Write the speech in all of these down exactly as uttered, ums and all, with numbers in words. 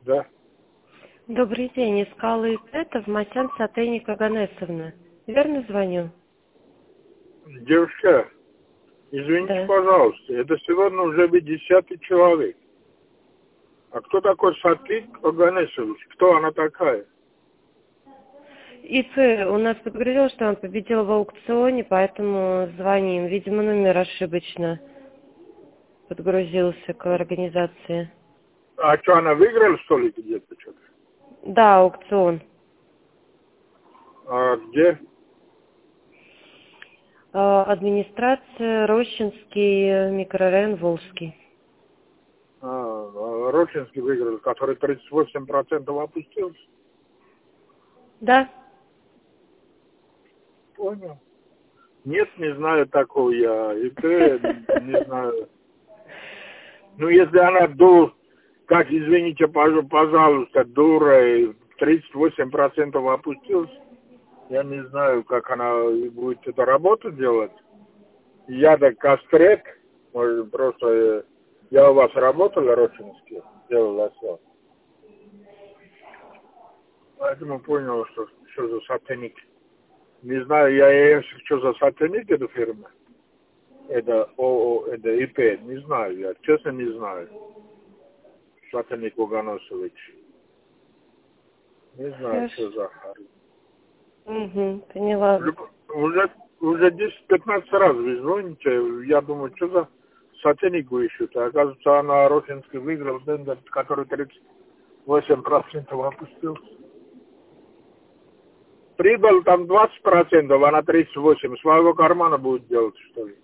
Да. Добрый день, искала это в Масян Сатейника Ганесовна. Верно звоню? Девушка, извините, Да. пожалуйста, это сегодня уже десятый человек. А кто такой Сатик Оганесович? Кто она такая? ИП у нас подтвердил, что он победил в аукционе, поэтому звоним. Видимо, номер ошибочно подгрузился к организации. А что, она выиграла, что ли, где-то что-то? Да, аукцион. А где? А, Администрация, Рощинский микрорайон, Волжский. А, Рочинский выиграл, который тридцать восемь процентов опустился. Да. Понял. Нет, не знаю такого я. И ты, не знаю. Ну, если она дур, как, извините, пож- пожалуйста, дура, и тридцать восемь процентов опустилась, я не знаю, как она будет эту работу делать. Я так кастрет, может, просто э, я у вас работал, Рочинский, делал осел. Поэтому понял, что, что за сатаник. Не знаю, я, я что за сатаник эта фирма. Это ООО, это ИП, не знаю, я честно не знаю. Сатаник Уганосович. Не знаю, Хорошо. что за харь. Угу, поняла вас. Уже, уже десять-пятнадцать раз вы звоните, я думаю, что за сатанику ищут. А оказывается, она Росинский выиграл тендер, который тридцать восемь процентов опустился. Прибыль там двадцать процентов, она тридцать восемь процентов. Своего кармана будет делать, что ли?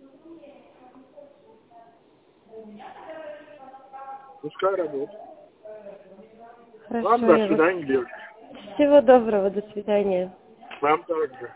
Пускай работает. Ладно, Хорошо, до я вас... свидания, девушка. Всего доброго, до свидания. Вам также.